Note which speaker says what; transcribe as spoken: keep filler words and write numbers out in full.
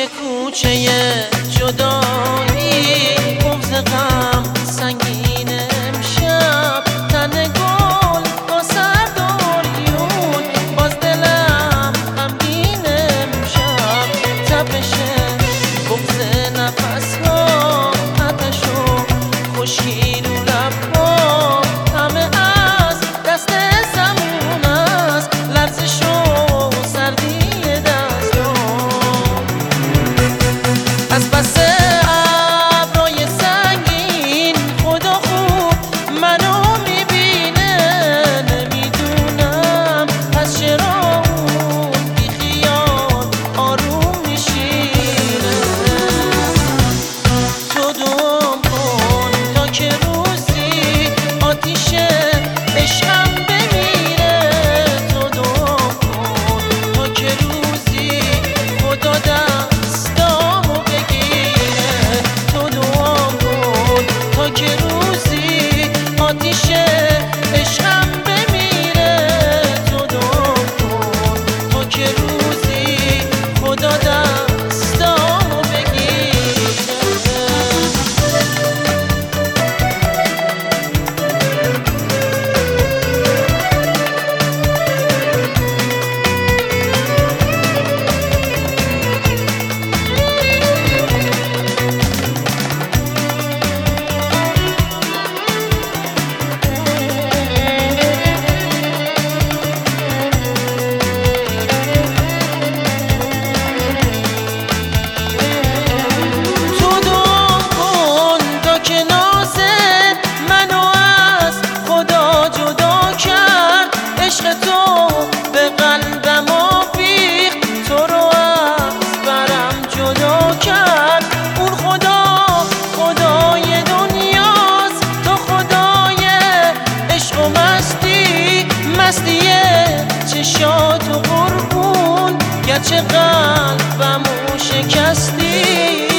Speaker 1: توی کوچه جدایی بغض غم سنگین امشب تن گل با سرداریون باز دلم غمگین امشب تپش بغض نفس ها آتش و خشکی رو لب ها همه از دست زمون است لرزش و سردی از بس ابرای سنگین خدا خوب منو میبینه نمیدونم پس چرا اون بی خیال آروم میشینه تو دوم کن تا که روزی آتیش عشقم بمیره تو دوم کن تا که روزی خدا که روزی آتیش عشقم بمیره تو دام کن تا که روزی خدا دستامو بگیره مستیه چشات و قربون گرچه قلبمو شکستی